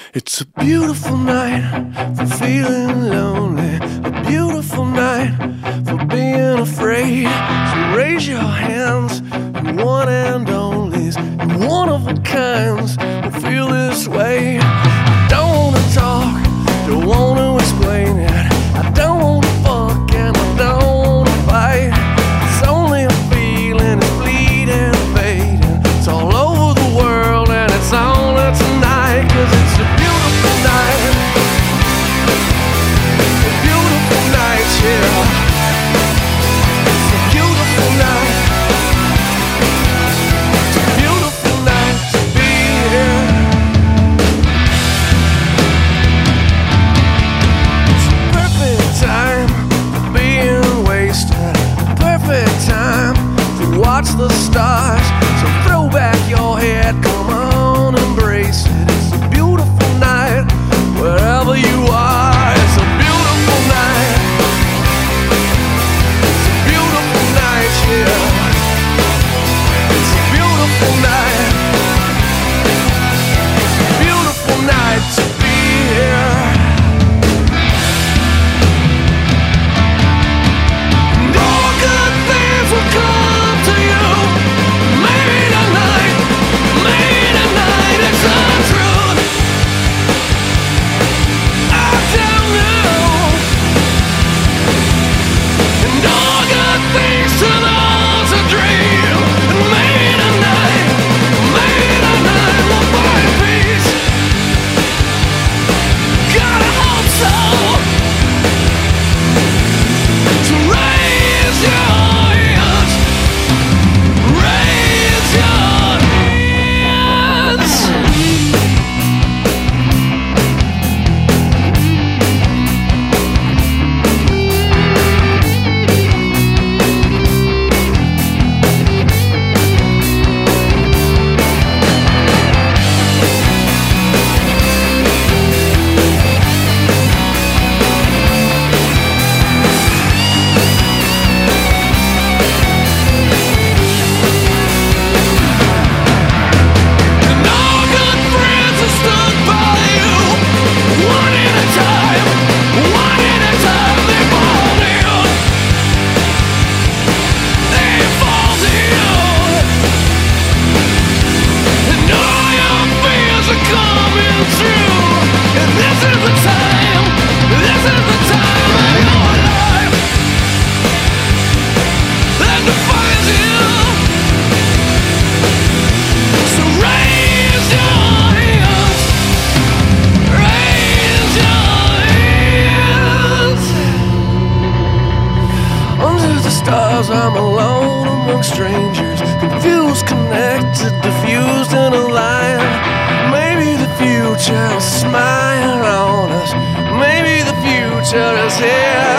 It's a beautiful night for feeling lonely, a beautiful night for being afraid. So raise your hands, you one and onlys, you one of a kinds who feel this way. I don't wanna talk, don't wanna explain it. I don't wanna fuck and I don't wanna fight. It's only a feeling, it's bleeding, fading. It's all over the world and it's on tonight, 'cause it's a beautiful night. A beautiful night, yeah. It's a beautiful night. It's a beautiful night to be here. It's a perfect time for being wasted. A perfect time to watch the stars. So throw back your head, come on, embrace it. It's a beautiful night, wherever you are. It's a beautiful night. It's a beautiful night, yeah. It's a beautiful night. It's a beautiful night to be here. And all good things will come to you. Maybe tonight, it's the truth. I don't know. And all good things to those who dream. And maybe tonight we'll find peace. Gotta hope so. So raise your hands, raise your hands. And all good friends have stood by you. One at a time, they fall to you. They fall to you. And all your fears are coming true. And this is the time of your life that defines you. So raise your hands, raise your hands. Under the stars, I'm alone among strangers, confused, connected, diffused and alive. Maybe the future will smile on us. Maybe the future is here.